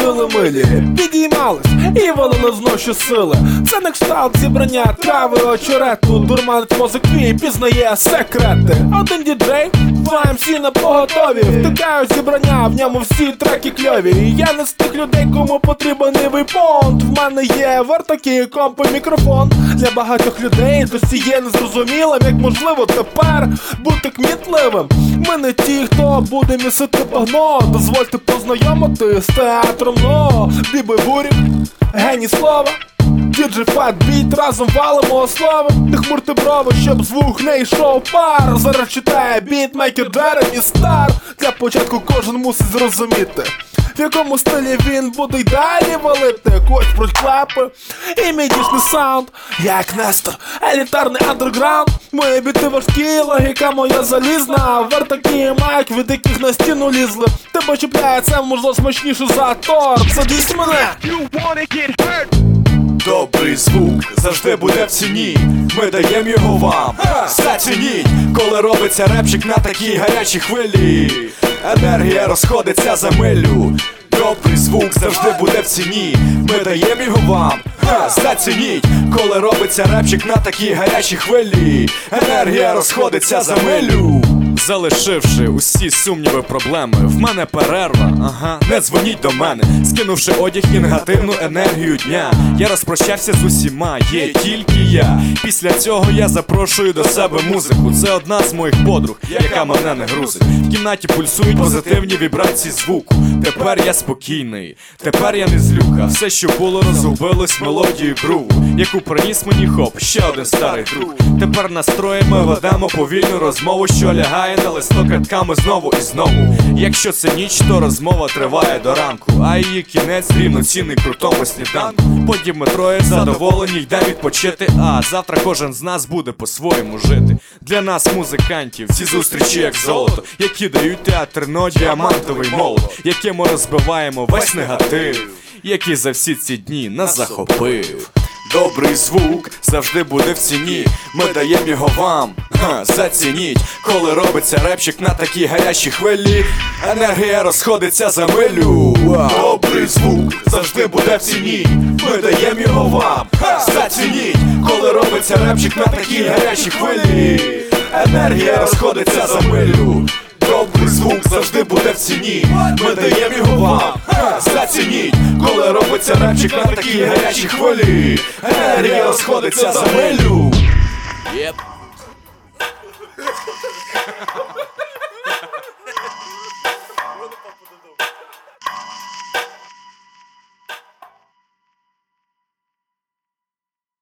ходили милі, підіймались і валили зноші сили. Це не кшталт зібрання трави, очерету, дурманить мозок твій, пізнає секрети. Один діджей, два МС на поготові, втикають зібрання, в ньому всі треки кльові. Я не з тих людей, кому потрібен івий понт. В мене є вартаки, компи, мікрофон. Для багатьох людей досі є незрозумілим, як можливо тепер бути кмітливим. Ми не ті, хто буде місити багно. Дозвольте познайомити з театром, но Біби Бурік, геній слова, діджей Фат Біт, разом валимо основи. Не хмурте брови, щоб звук не йшов пар. Зараз читає бітмейкер Джеремі Стар. Для початку кожен мусить зрозуміти, в якому стилі він буде й далі валити. Когось пруть клапи і мідішний саунд, як Нестор, елітарний андерграунд. Мої біти важкі, логіка моя залізна. Вартаки майк, від яких на стіну лізли. Тебе чіпляє, це можливо смачніше за торт. Садись мене! Добрий звук завжди буде в ціні, ми даємо його вам, зацініть, коли робиться репчик на такій гарячій хвилі. Енергія розходиться за милю. Добрий звук завжди буде в ціні, ми даємо його вам, зацініть, коли робиться репчик на такій гарячій хвилі. Енергія розходиться за милю. Залишивши усі сумніви, проблеми, в мене перерва, ага, не дзвоніть до мене. Скинувши одяг і негативну енергію дня, я розпрощався з усіма, є тільки я. Після цього я запрошую до себе музику. Це одна з моїх подруг, яка мене не грузить. В кімнаті пульсують позитивні вібрації звуку. Тепер я спокійний, тепер я не злюка. Все, що було, розгубилось мелодію груву, яку приніс мені хоп, ще один старий друг. Тепер настроєм ми ведемо повільну розмову, що лягає на листок рядками знову і знову. Якщо це ніч, то розмова триває до ранку, а її кінець рівноцінний крутому сніданку. Потім ми троє задоволені, йдемо відпочити, а завтра кожен з нас буде по-своєму жити. Для нас, музикантів, ці зустрічі як золото, які дають театрно діамантовий молот, яким ми розбиваємо весь негатив, який за всі ці дні нас захопив. Добрий звук завжди буде в ціні, ми даємо його вам, зацініть, коли робиться репчик на такій гарячій хвилі. Енергія розходиться за милю. Добрий звук завжди буде в ціні, ми даємо його вам, зацініть, коли робиться репчик на такій гарячій хвилі. Енергія розходиться за милю. Добрий звук завжди буде в ціні, ми даємо його вам, зацініть, коли робиться репчик на такій гарячій хвилі. Енергія розходиться за милю.